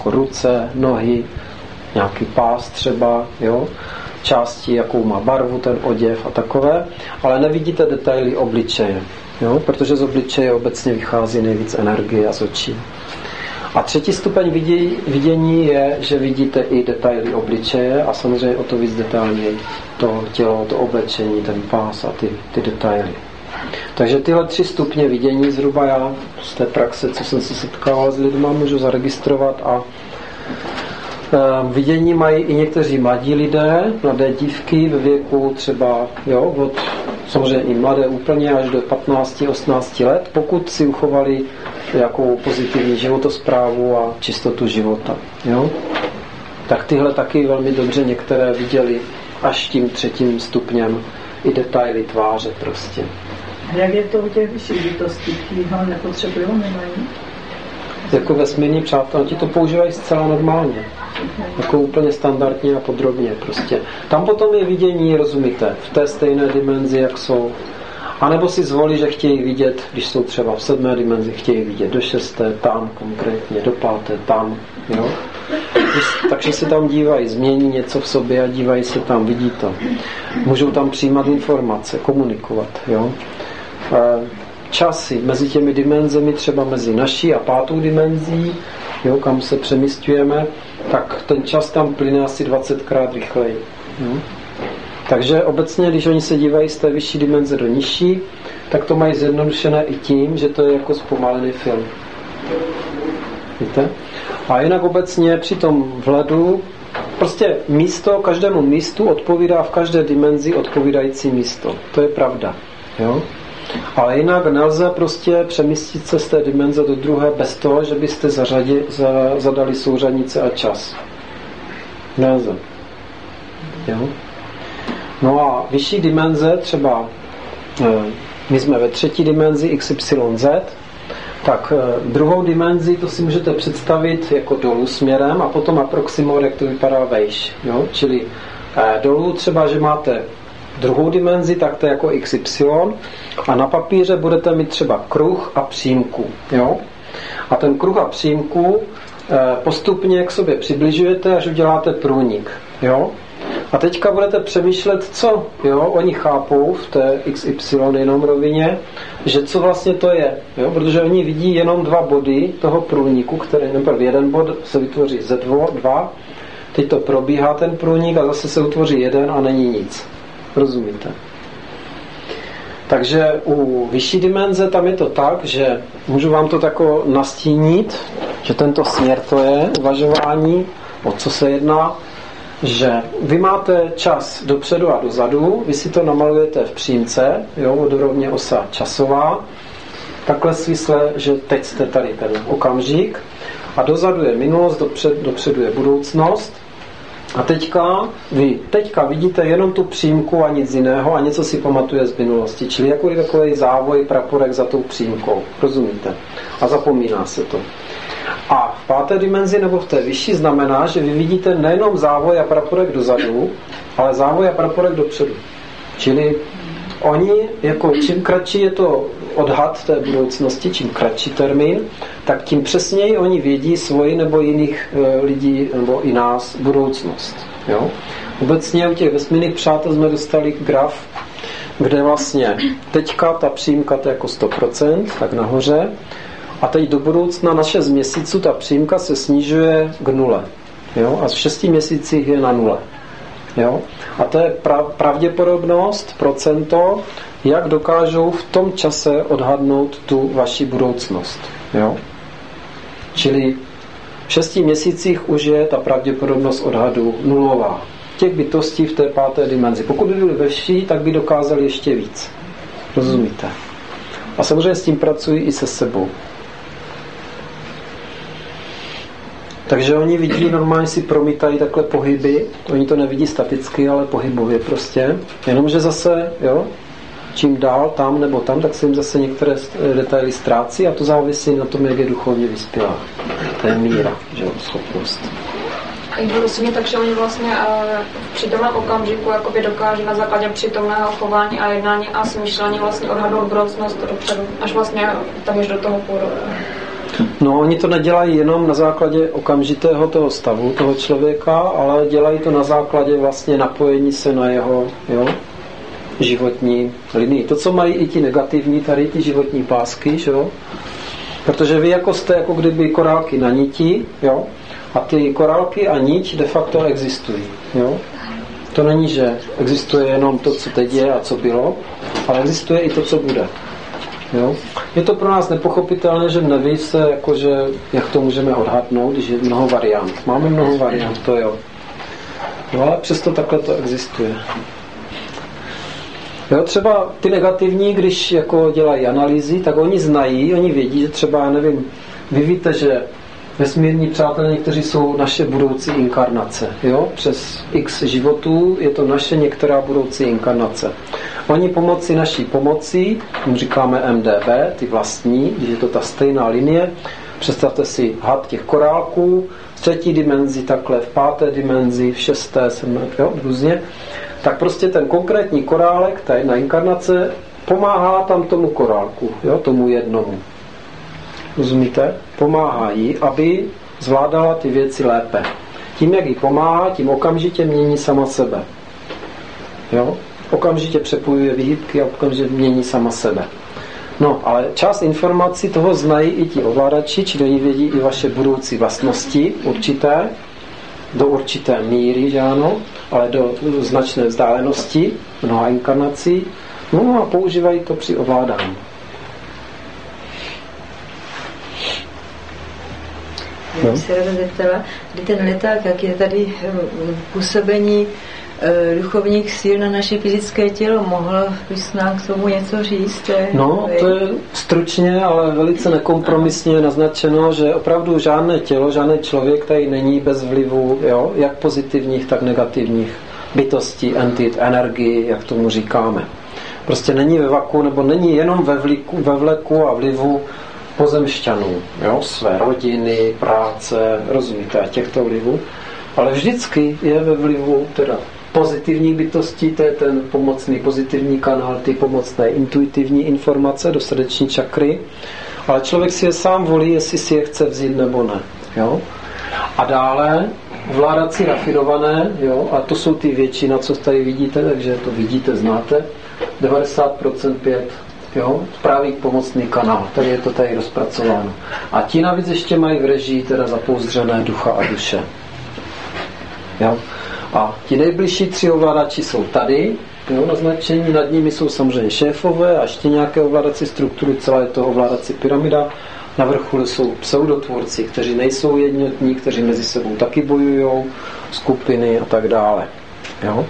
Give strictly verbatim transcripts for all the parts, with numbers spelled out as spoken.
jako ruce, nohy, nějaký pás třeba, jo, části, jakou má barvu ten oděv a takové, ale nevidíte detaily obličeje, jo, protože z obličeje obecně vychází nejvíc energie a z očí. A třetí stupeň vidění, vidění je, že vidíte i detaily obličeje a samozřejmě o to víc detailně to tělo, to oblečení, ten pás a ty, ty detaily. Takže tyhle tři stupně vidění zhruba já z té praxe, co jsem se setkával s lidma, můžu zaregistrovat a e, vidění mají i někteří mladí lidé, mladé dívky ve věku třeba, jo, od samozřejmě i mladé úplně až do patnáct osmnáct let, pokud si uchovali jakou pozitivní životosprávu a čistotu života. Jo? Tak tyhle taky velmi dobře některé viděli až tím třetím stupněm i detaily tváře prostě. A jak je to u těch vyšších bytostí, kteří ho nepotřebují, nemají? Jako vesmírní přátelé, ti to používají zcela normálně. Jako úplně standardně a podrobně prostě. Tam potom je vidění, rozumíte, v té stejné dimenzi, jak jsou. A nebo si zvolí, že chtějí vidět, když jsou třeba v sedmé dimenzi, chtějí vidět do šesté, tam konkrétně, do páté, tam, jo. Takže se tam dívají, změní něco v sobě a dívají se tam, vidí to. Můžou tam přijímat informace, komunikovat, jo. Časy mezi těmi dimenzemi, třeba mezi naší a pátou dimenzí, jo, kam se přemístujeme, tak ten čas tam plyne asi dvacetkrát rychleji. Jo. Takže obecně, když oni se dívají z té vyšší dimenze do nižší, tak to mají zjednodušené i tím, že to je jako zpomalený film. Víte? A jinak obecně při tom vhledu prostě místo, každému místu odpovídá v každé dimenzi odpovídající místo. To je pravda. Jo? Ale jinak nelze prostě přemístit se z té dimenze do druhé bez toho, že byste zařadi, za, zadali souřadnice a čas. Nelze. Jo? No a vyšší dimenze, třeba my jsme ve třetí dimenzi X Y Z, tak druhou dimenzi to si můžete představit jako dolů směrem a potom aproximovat, jak to vypadá vejš. Jo? Čili dolů třeba, že máte druhou dimenzi, tak to je jako X Y a na papíře budete mít třeba kruh a přímku. Jo? A ten kruh a přímku postupně k sobě přibližujete, až uděláte průnik. Jo? A teďka budete přemýšlet, co jo, oni chápou v té X Y jenom rovině, že co vlastně to je. Jo? Protože oni vidí jenom dva body toho průniku, který nejprve jeden bod se vytvoří ze dvo, dva, teď to probíhá ten průnik a zase se utvoří jeden a není nic. Rozumíte? Takže u vyšší dimenze tam je to tak, že můžu vám to tako nastínit, že tento směr to je uvažování, o co se jedná, že vy máte čas dopředu a dozadu, vy si to namalujete v přímce, jo, vodorovně osa časová, takhle svisle, že teď jste tady ten okamžik a dozadu je minulost, dopřed, dopředu je budoucnost a teďka vy teďka vidíte jenom tu přímku a nic jiného a něco si pamatuje z minulosti, čili jako takový závoj, praporek za tou přímkou, rozumíte? A zapomíná se to. A v páté dimenzi nebo v té vyšší znamená, že vy vidíte nejenom závoj a praporek dozadu, ale závoj a praporek dopředu. Čili oni, jako čím kratší je to odhad té budoucnosti, čím kratší termín, tak tím přesněji oni vědí svoji nebo jiných e, lidí nebo i nás budoucnost. Jo? Obecně u těch vesmírných přátel jsme dostali graf, kde vlastně teďka ta přímka to je jako sto procent, tak nahoře, a teď do budoucna na šest měsíců ta přímka se snižuje k nule. Jo? A v šesti měsících je na nule. Jo? A to je pravděpodobnost, procento, jak dokážou v tom čase odhadnout tu vaši budoucnost. Jo? Čili v šesti měsících už je ta pravděpodobnost odhadu nulová. Těch bytostí v té páté dimenzi. Pokud by byly ve vší, tak by dokázali ještě víc. Rozumíte? A samozřejmě s tím pracují i se sebou. Takže oni vidí, normálně si promítají takhle pohyby, oni to nevidí staticky, ale pohybově prostě. Jenomže zase, jo, čím dál tam nebo tam, tak se jim zase některé detaily ztrácí a to závisí na tom, jak je duchovně vyspělá. To je míra, že jo, schopnost. A jde vlastně tak, že oni vlastně v přítomném okamžiku jakoby dokáží na základě přítomného chování a jednání a smýšlení vlastně odhadnout budoucnost dopředu, až vlastně tam až do toho půjdu. No, oni to nedělají jenom na základě okamžitého toho stavu toho člověka, ale dělají to na základě vlastně napojení se na jeho, jo, životní linii. To, co mají i ti negativní, tady ty životní pásky, jo? Protože vy jako jste jako kdyby korálky na niti, jo? A ty korálky a niť de facto existují. Jo? To není, že existuje jenom to, co teď je a co bylo, ale existuje i to, co bude. Jo? Je to pro nás nepochopitelné, že neví se, jakože, jak to můžeme odhadnout, když je mnoho variant. Máme mnoho variant, to jo. No ale přesto takhle to existuje. Jo, třeba ty negativní, když jako dělají analýzy, tak oni znají, oni vědí, že třeba, já nevím, vy víte, že vesmírní přátelé někteří jsou naše budoucí inkarnace. Jo? Přes x životů je to naše některá budoucí inkarnace. Oni pomocí naší pomocí, my říkáme M D B, ty vlastní, když je to ta stejná linie, představte si had těch korálků, v třetí dimenzi, takhle v páté dimenzi, v šesté, sedmé, jo, různě, tak prostě ten konkrétní korálek, ta jedna inkarnace, pomáhá tam tomu korálku, jo, tomu jednomu. Rozumíte? Pomáhá jí, aby zvládala ty věci lépe. Tím, jak jí pomáhá, tím okamžitě mění sama sebe. Jo? Okamžitě přepojuje výhybky a okamžitě mění sama sebe. No, ale část informací toho znají i ti ovládači, či oni vědí i vaše budoucí vlastnosti určité, do určité míry, že ano, ale do značné vzdálenosti, mnoha inkarnací, no a používají to při ovládání. Já bych se ráda zeptala, kdy ten leták, jak je tady působení e, duchovních síl na naše fyzické tělo, mohl bys nám k tomu něco říct? No, to je stručně, ale velice nekompromisně naznačeno, že opravdu žádné tělo, žádný člověk tady není bez vlivu, jo, jak pozitivních, tak negativních bytostí, entit, energii, jak tomu říkáme. Prostě není ve vaku, nebo není jenom ve, vliku, ve vleku a vlivu pozemšťanů, jo, své rodiny, práce, rozumíte, těchto vlivů, ale vždycky je ve vlivu teda pozitivní bytosti, to je ten pomocný pozitivní kanál, ty pomocné intuitivní informace do srdeční čakry, ale člověk si je sám volí, jestli si je chce vzít nebo ne. Jo? A dále vládací rafinované, jo, a to jsou ty většina, co tady vidíte, takže to vidíte, znáte, devadesát procent pět, jo, právě pomocný kanál, tady je to tady rozpracováno. A ti navíc ještě mají v režii teda zapouzdřené ducha a duše. Jo? A ti nejbližší tři ovladači jsou tady, jo, naznačení, nad nimi jsou samozřejmě šéfové a ještě nějaké ovládací struktury, celá je to ovládací pyramida. Na vrcholu jsou pseudotvůrci, kteří nejsou jednotní, kteří mezi sebou taky bojují, skupiny a tak dále. Jo?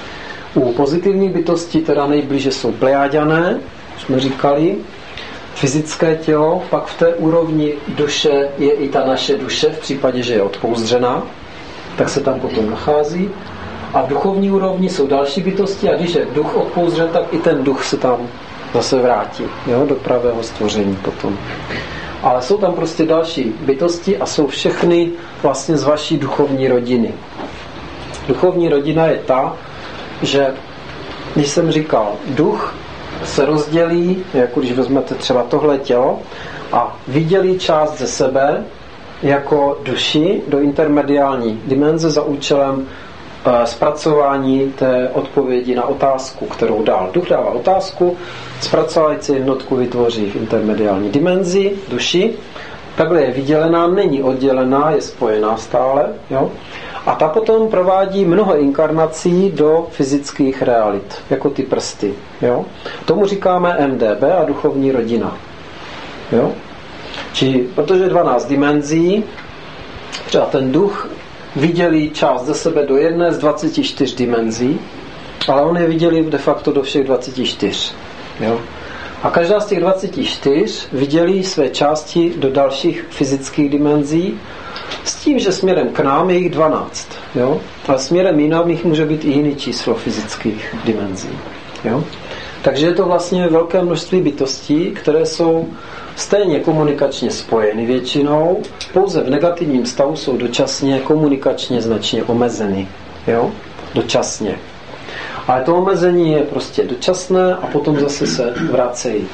U pozitivní bytosti teda nejblíže jsou plejáďané, jsme říkali, fyzické tělo, pak v té úrovni duše je i ta naše duše, v případě, že je odpouzdřená, tak se tam potom nachází. A v duchovní úrovni jsou další bytosti a když je duch odpouzdřen, tak i ten duch se tam zase vrátí, jo, do pravého stvoření potom. Ale jsou tam prostě další bytosti a jsou všechny vlastně z vaší duchovní rodiny. Duchovní rodina je ta, že když jsem říkal, duch se rozdělí, jako když vezmete třeba tohle tělo a vydělí část ze sebe jako duši do intermediální dimenze za účelem e, zpracování té odpovědi na otázku, kterou dal. Duch dává otázku, zpracovající jednotku vytvoří v intermediální dimenzi duši, takhle je vydělená, není oddělená, je spojená stále, jo? A ta potom provádí mnoho inkarnací do fyzických realit, jako ty prsty. Jo? Tomu říkáme M D B a duchovní rodina. Jo? Či, protože dvanáct dimenzí, třeba ten duch vydělí část ze sebe do jedné z dvaceti čtyř dimenzí, ale on je vydělí de facto do všech dvaceti čtyř. Jo? A každá z těch dvaceti čtyř vydělí své části do dalších fyzických dimenzí, s tím, že směrem k nám je jich dvanáct. Jo? Ale směrem jinam jich může být i jiný číslo fyzických dimenzí. Jo? Takže je to vlastně velké množství bytostí, které jsou stejně komunikačně spojeny většinou, pouze v negativním stavu jsou dočasně komunikačně značně omezeny. Jo? Dočasně. Ale to omezení je prostě dočasné a potom zase se vracejí.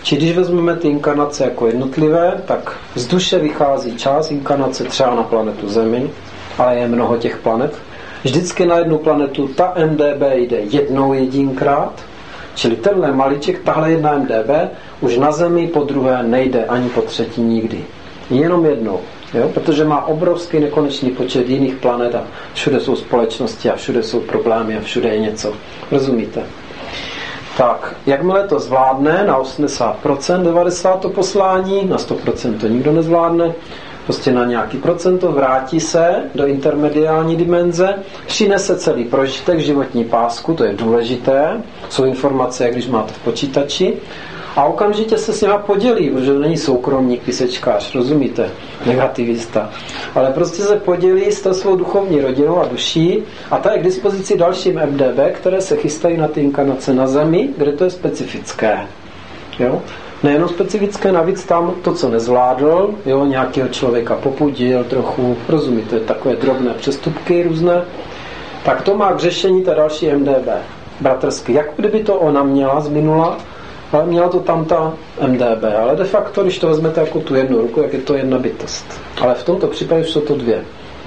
Či když vezmeme ty inkarnace jako jednotlivé, tak z duše vychází část inkarnace třeba na planetu Zemi, ale je mnoho těch planet. Vždycky na jednu planetu ta M D B jde jednou jedinkrát, čili tenhle maliček, tahle jedna M D B už na Zemi po druhé nejde ani po třetí nikdy. Jenom jednou. Jo? Protože má obrovský nekonečný počet jiných planet a všude jsou společnosti a všude jsou problémy a všude je něco. Rozumíte? Tak, jakmile to zvládne na osmdesát procent, devadesát procent to poslání, na sto procent to nikdo nezvládne, prostě na nějaký procento vrátí se do intermediální dimenze, přinese celý prožitek životní pásku, to je důležité, jsou informace, jak když máte v počítači, a okamžitě se s nima podělí, protože není soukromník, písečkář, rozumíte, negativista, ale prostě se podělí s tou svou duchovní rodinou a duší a ta je k dispozici dalším M D B, které se chystají na ty inkarnace na Zemi, kde to je specifické. Jo? Nejenom specifické, navíc tam to, co nezvládl, jo, nějakého člověka popudil trochu, rozumíte, takové drobné přestupky různé, tak to má k řešení ta další M D B, bratrský. Jak kdyby to ona měla z minula, ale měla to tam ta M D B, ale de facto, když to vezmete jako tu jednu ruku, jak je to jedna bytost. Ale v tomto případě jsou to dvě.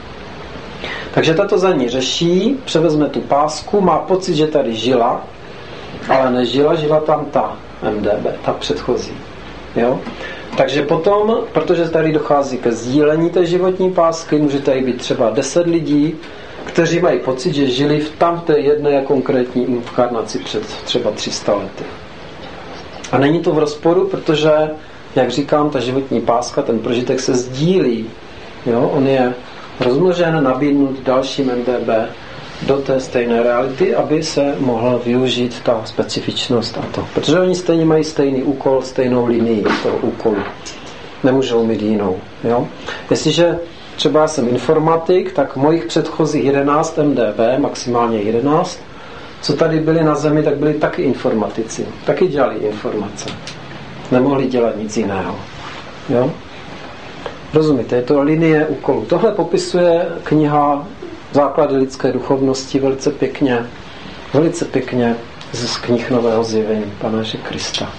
Takže tato za ní řeší, převezme tu pásku, má pocit, že tady žila, ale nežila, žila tam ta M D B, ta předchozí. Jo? Takže potom, protože tady dochází ke sdílení té životní pásky, může tady být třeba deset lidí, kteří mají pocit, že žili v tamté jedné konkrétní inkarnaci před třeba tři sta lety. A není to v rozporu, protože, jak říkám, ta životní páska, ten prožitek se sdílí. Jo? On je rozmnožen, nabídnut dalším M D B do té stejné reality, aby se mohla využít ta specifičnost a to. Protože oni stejně mají stejný úkol, stejnou linii toho úkolu. Nemůžou mít jinou. Jo? Jestliže třeba jsem informatik, tak mojich předchozích jedenáct M D B, maximálně jedenáct, co tady byli na Zemi, tak byli taky informatici. Taky dělali informace. Nemohli dělat nic jiného. Jo? Rozumíte, je to linie úkolů. Tohle popisuje kniha Základy lidské duchovnosti velice pěkně, velice pěkně z knih Nového zjevení Pana Ježíše Krista.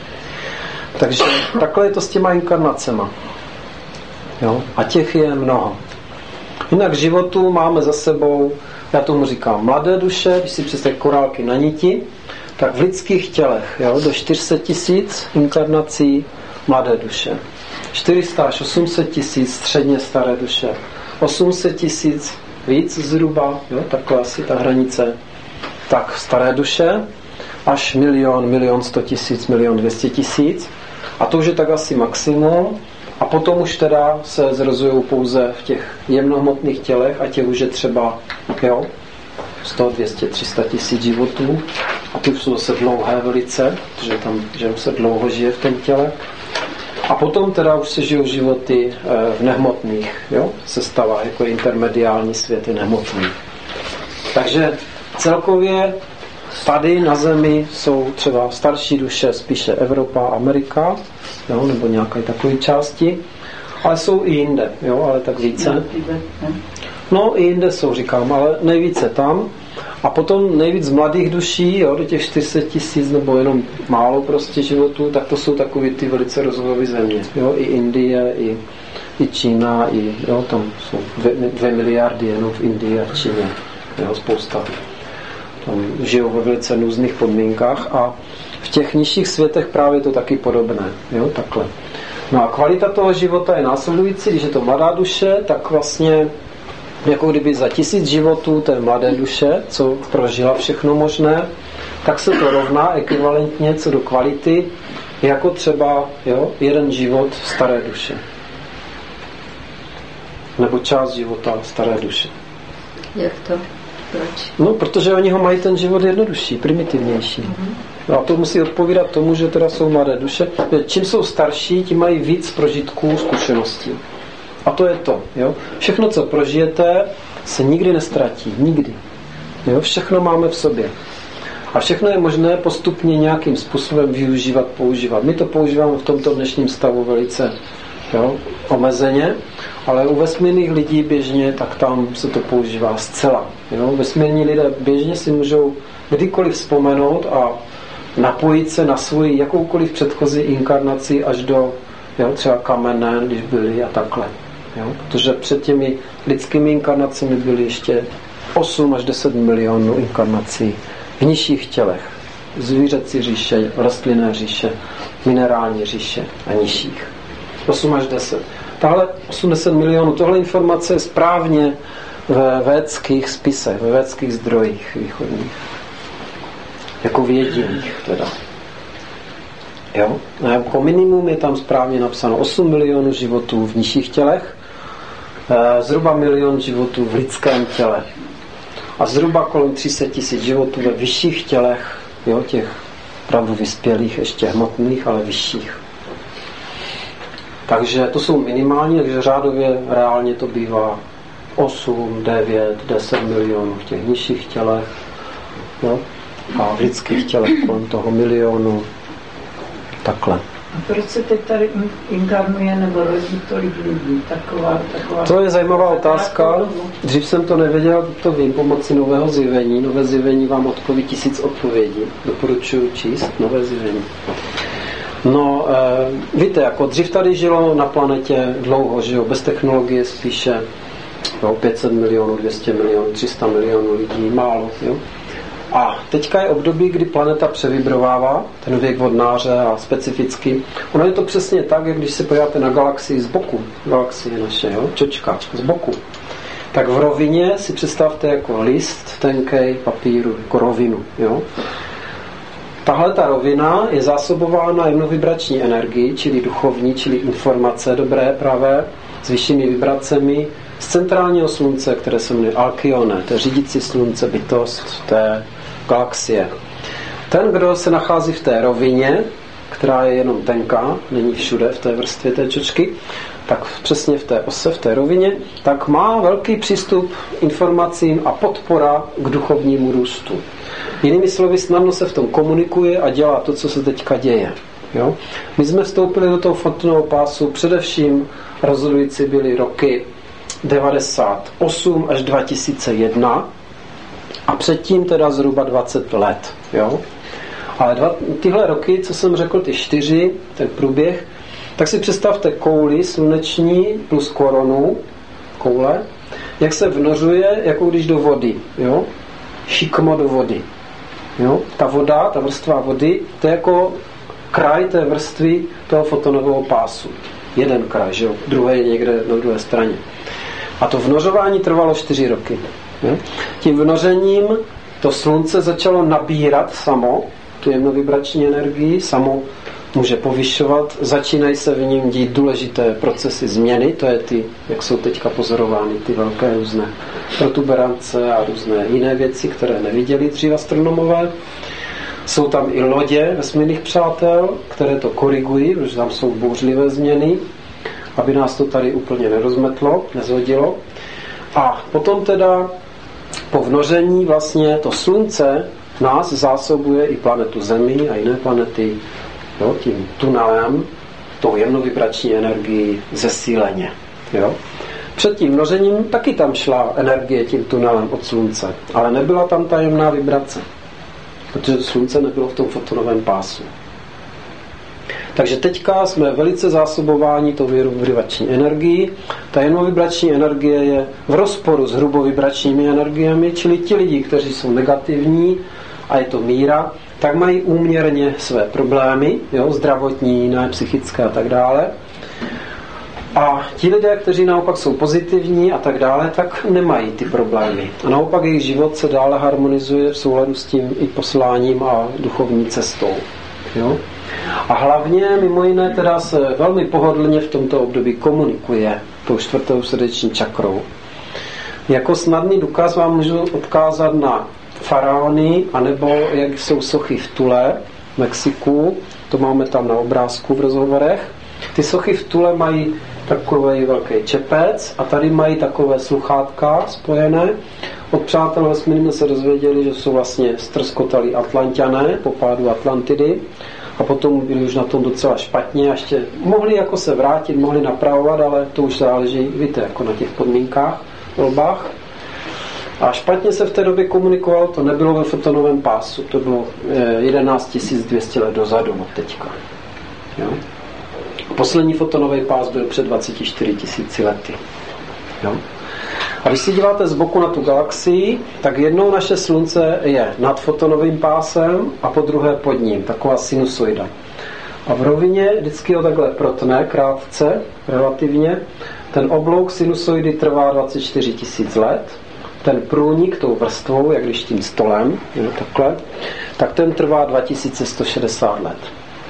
Takže takhle je to s těma inkarnacema. Jo? A těch je mnoho. Jinak v životu máme za sebou, já tomu říkám mladé duše, když si představíte korálky na niti, tak v lidských tělech, jo, do čtyři sta tisíc inkarnací mladé duše. čtyři sta až osm set tisíc středně staré duše. osm set tisíc víc zhruba, jo, takhle asi ta hranice. Tak staré duše, až milion, milion sto tisíc, milion dvě stě tisíc. A to už je tak asi maximum. A potom už teda se zrozují pouze v těch jemnohmotných tělech a těch už je třeba, jo, sto, dvě stě, tři sta tisíc životů. A ty už jsou zase dlouhé velice, protože tam že se dlouho žije v tom těle. A potom teda už se žijou životy v nehmotných, jo, sestavách, jako intermediální svět je nehmotný. Takže celkově tady na Zemi jsou třeba starší duše, spíše Evropa, Amerika, jo, nebo nějaké takové části, ale jsou i jinde, jo, ale tak více. No i jinde jsou, říkám, ale nejvíce tam. A potom nejvíc z mladých duší, jo, do těch čtyři sta tisíc nebo jenom málo prostě životů, tak to jsou takové ty velice rozvojové země. Jo, i Indie, i, i Čína, i, jo, tam jsou dvě, dvě miliardy jenom v Indii a Číně. Jo, spousta. Tam žijou ve velice různých podmínkách a v těch nižších světech právě to taky podobné. Jo, takhle. No a kvalita toho života je následující, když je to mladá duše, tak vlastně jako kdyby za tisíc životů té mladé duše, co prožila všechno možné, tak se to rovná ekvivalentně co do kvality, jako třeba, jo, jeden život staré duše. Nebo část života staré duše. Jak to? Proč? No, protože oni ho mají ten život jednodušší, primitivnější. Mm-hmm. No a to musí odpovídat tomu, že teda jsou mladé duše. Čím jsou starší, tím mají víc prožitků, zkušeností. A to je to. Jo? Všechno, co prožijete, se nikdy nestratí. Nikdy. Jo? Všechno máme v sobě. A všechno je možné postupně nějakým způsobem využívat, používat. My to používáme v tomto dnešním stavu velice, jo, omezeně, ale u vesmírných lidí běžně, tak tam se to používá zcela. Jo? Vesmírní lidé běžně si můžou kdykoliv vzpomenout a napojit se na svoji jakoukoliv předchozí inkarnaci až do, jo, třeba kamene, když byli a takhle. Jo? Protože před těmi lidskými inkarnacemi byly ještě osm až deset milionů inkarnací v nižších tělech. Zvířecí říše, rostlinné říše, minerální říše a nižších. osm až deset. Tahle osmdesát milionů, tohle informace je správně ve védských spisech, ve védských zdrojích východních. Jako věděných teda. Jo? A jako minimum je tam správně napsáno osm milionů životů v nižších tělech, zhruba milion životů v lidském těle a zhruba kolem tři sta tisíc životů ve vyšších tělech, jo, těch opravdu vyspělých, ještě hmotných, ale vyšších. Takže to jsou minimální, takže řádově reálně to bývá osm, devět, deset milionů v těch nižších tělech, jo, a v lidských tělech kolem toho milionu. Takhle. A proč se teď tady inkarnuje nebo rodí tolik lidí? Taková, taková... To je zajímavá otázka. Dřív jsem to nevěděl, to vím pomocí nového zjevení. Nové zjevení vám odpoví tisíc odpovědí. Doporučuji číst nové zjevení. No, e, víte, jako dřív tady žilo na planetě dlouho, že jo, bez technologie spíše jo, pět set milionů, dvě stě milionů, tři sta milionů lidí, málo, jo. A teďka je období, kdy planeta převibrovává, ten věk vodnáře a specificky. Ono je to přesně tak, jak když se podíváte na galaxii z boku, galaxie naše, jo, čočka, z boku. Tak v rovině si představte jako list tenkej papíru, jako rovinu, jo. Tahle ta rovina je zásobována jemnovibrační energií, čili duchovní, čili informace dobré, pravé, s vyššími vibracemi, z centrálního slunce, které se jmenuje Alkyone, to je řídící slunce, bytost té galaxie. Ten, kdo se nachází v té rovině, která je jenom tenká, není všude v té vrstvě té čočky, tak přesně v té ose, v té rovině, tak má velký přístup informacím a podpora k duchovnímu růstu. Jinými slovy, snadno se v tom komunikuje a dělá to, co se teďka děje. Jo? My jsme vstoupili do toho fotonového pásu, především rozhodující byly roky devadesát osm až dva tisíce jedna a předtím teda zhruba dvacet let. Jo? Ale dva, tyhle roky, co jsem řekl, ty čtyři, ten průběh, tak si představte kouli sluneční plus koronu, koule, jak se vnořuje, jako když do vody. Jo? Šikmo do vody. Jo? Ta voda, ta vrstva vody, to je jako kraj té vrstvy toho fotonového pásu. Jeden kraj, že jo? Druhý je někde na druhé straně. A to vnořování trvalo čtyři roky. Jo? Tím vnořením to slunce začalo nabírat samo, tu jemnovibrační energii, samo může povyšovat, začínají se v ním dít důležité procesy změny, to je ty, jak jsou teďka pozorovány, ty velké různé protuberance a různé jiné věci, které neviděli dřív astronomové. Jsou tam i lodě vesmírných přátel, které to korigují, protože tam jsou bouřlivé změny, aby nás to tady úplně nerozmetlo, nezhodilo. A potom teda po vnoření vlastně to slunce nás zásobuje i planetu Zemi a jiné planety, jo, tím tunelem, tou jemnovibrační energii zesíleně. Jo. Před tím vnořením taky tam šla energie tím tunelem od slunce, ale nebyla tam ta jemná vibrace, protože slunce nebylo v tom fotonovém pásu. Takže teďka jsme velice zásobováni tou jemnovibrační energií. Ta jemnovibrační energie je v rozporu s hrubovibračními energiemi, čili ti lidi, kteří jsou negativní, a je to míra, tak mají úměrně své problémy, jo, zdravotní, jiné, psychické a tak dále. A ti lidé, kteří naopak jsou pozitivní a tak dále, tak nemají ty problémy. A naopak jejich život se dále harmonizuje v souladu s tím i posláním a duchovní cestou. Jo? A hlavně, mimo jiné, teda se velmi pohodlně v tomto období komunikuje tou čtvrtou srdeční čakrou. Jako snadný důkaz vám můžu odkázat na faraony, anebo jak jsou sochy v Tule, v Mexiku, to máme tam na obrázku v rozhovorech. Ty sochy v Tule mají takový velký čepec a tady mají takové sluchátka spojené. Od přátel vesmírně se dozvěděli, že jsou vlastně ztroskotali Atlanťané po pádu Atlantidy a potom byli už na tom docela špatně a ještě mohli jako se vrátit, mohli napravovat, ale to už záleží, víte, jako na těch podmínkách, volbách. A špatně se v té době komunikovalo, to nebylo ve fotonovém pásu, to bylo jedenáct tisíc dvě stě let dozadu od teďka. Jo? Poslední fotonový pás byl před dvacet čtyři tisíci lety. Jo? A když si díváte z boku na tu galaxii, tak jednou naše slunce je nad fotonovým pásem a po druhé pod ním, taková sinusoida. A v rovině vždycky ho takhle protne krátce, relativně. Ten oblouk sinusoidy trvá dvacet čtyři tisíc let. Ten průnik tou vrstvou, jak když tím stolem, jo, takhle, tak ten trvá dva tisíce sto šedesát let.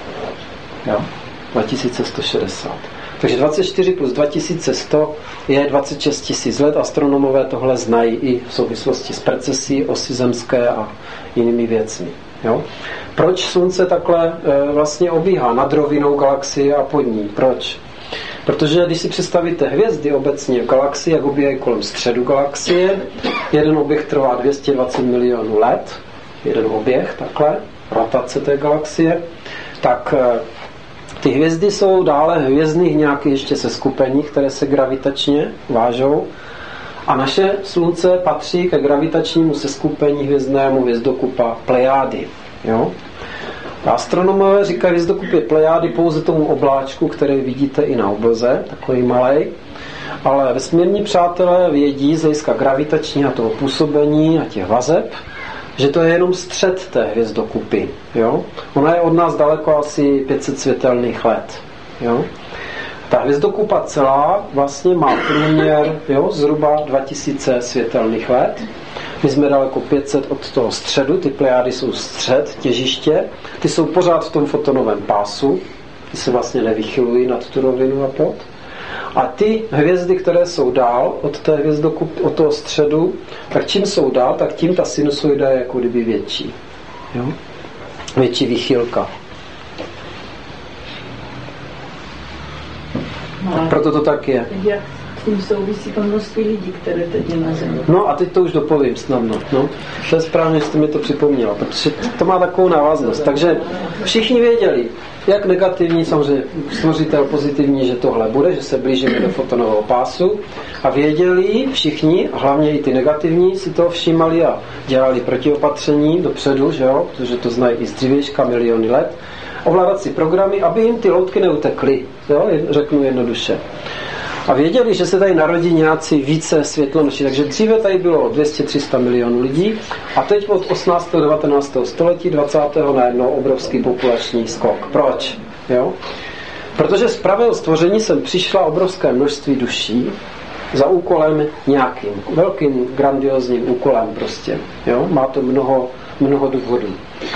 Jo? dva tisíce sto šedesát. Takže dvacet čtyři plus dva tisíce sto je dvacet šest tisíc let. Astronomové tohle znají i v souvislosti s precesí osy zemské a jinými věcmi. Jo? Proč slunce takhle e, vlastně obíhá nad rovinou galaxie a pod ní? Proč? Protože když si představíte hvězdy obecně v galaxii, jak obíhají kolem středu galaxie, jeden oběh trvá dvě stě dvacet milionů let, jeden oběh, takhle, rotace té galaxie, tak e, ty hvězdy jsou dále hvězdných nějakých ještě seskupení, které se gravitačně vážou. A naše slunce patří ke gravitačnímu seskupení hvězdnému hvězdokupa Plejády. Jo? Astronomové říkají hvězdokupě Plejády pouze tomu obláčku, který vidíte i na obloze, takový malej. Ale vesmírní přátelé vědí z hlediska gravitačního toho působení a těch vazeb, že to je jenom střed té hvězdokupy. Jo? Ona je od nás daleko asi pět set světelných let. Jo? Ta hvězdokupa celá vlastně má průměr, jo, zhruba dva tisíce světelných let. My jsme daleko pět set od toho středu, ty Plejády jsou střed, těžiště, ty jsou pořád v tom fotonovém pásu, ty se vlastně nevychylují nad tu rovinu a pod. A ty hvězdy, které jsou dál od té hvězdokupy, od toho středu, tak čím jsou dál, tak tím ta sinusoida je jako kdyby větší. Jo? Větší vychylka. No, proto to tak je. Jak s tím souvisí to množství lidí, které teď je na Zemi? No a teď to už dopovím snadno. No. To je správně, že jste mi to připomněla, protože to má takovou návaznost. Takže všichni věděli, jak negativní, samozřejmě stvořitel pozitivní, že tohle bude, že se blížíme do fotonového pásu, a věděli všichni, a hlavně i ty negativní, si toho všímali a dělali protiopatření dopředu, že jo? Protože to znají i z dřívějška miliony let, ovládací programy, aby jim ty loutky neutekly, jo? Řeknu jednoduše. A věděli, že se tady narodí nějací více světlonoší. Takže dříve tady bylo dvě stě tři sta milionů lidí a teď od osmnáctého devatenáctého století dvacátého najednou obrovský populační skok. Proč? Jo? Protože z pravého stvoření sem přišla obrovské množství duší za úkolem nějakým, velkým, grandiozním úkolem prostě. Jo? Má to mnoho, mnoho důvodů.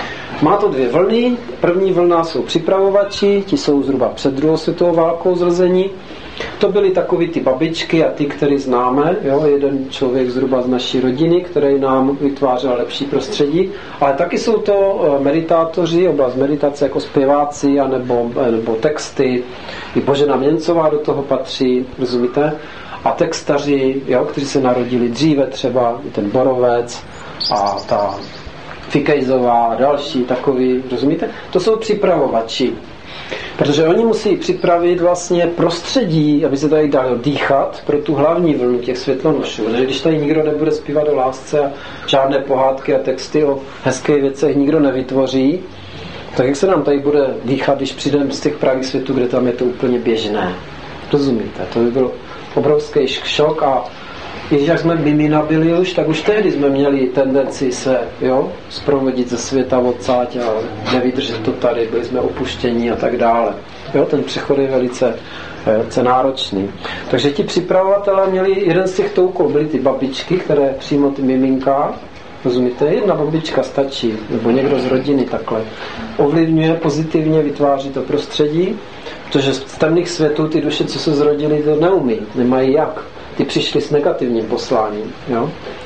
Má to dvě vlny. První vlna jsou připravovači, ti jsou zhruba před druhou světovou válkou zrození. To byly takový ty babičky a ty, který známe, jo? Jeden člověk zhruba z naší rodiny, který nám vytvářel lepší prostředí, ale taky jsou to meditátoři, oblast meditace jako zpěváci anebo, nebo texty, i Božena Měncová do toho patří, rozumíte? A textaři, jo? Kteří se narodili dříve, třeba ten Borovec a ta Fikejzová a další takový, rozumíte? To jsou připravovači. Protože oni musí připravit vlastně prostředí, aby se tady dalo dýchat pro tu hlavní vlnu těch světlonošů. Protože když tady nikdo nebude zpívat o lásce a žádné pohádky a texty o hezkých věcech nikdo nevytvoří, tak jak se nám tady bude dýchat, když přijdeme z těch pravých světů, kde tam je to úplně běžné. Rozumíte? To by byl obrovský šok a když jak jsme my nabili už, tak už tehdy jsme měli tendenci se, jo, zprovodit ze světa odsáď a nevydržet to tady, byli jsme opuštění a tak dále. Jo, ten přechod je velice, velice náročný. Takže ti připravovatelé měli jeden z těchto úkolů, byly ty babičky, které přímo ty miminka, rozumíte, jedna babička stačí, nebo někdo z rodiny takhle, ovlivňuje pozitivně, vytváří to prostředí, protože z temných světů ty duše, co se zrodily, to neumí, nemají jak. Ty přišli s negativním posláním. Jo?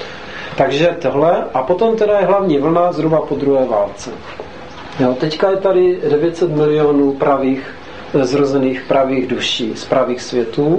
Takže tohle. A potom teda je hlavní vlna zhruba po druhé válce. Jo? Teďka je tady devět set milionů pravých, zrozených pravých duší z pravých světů.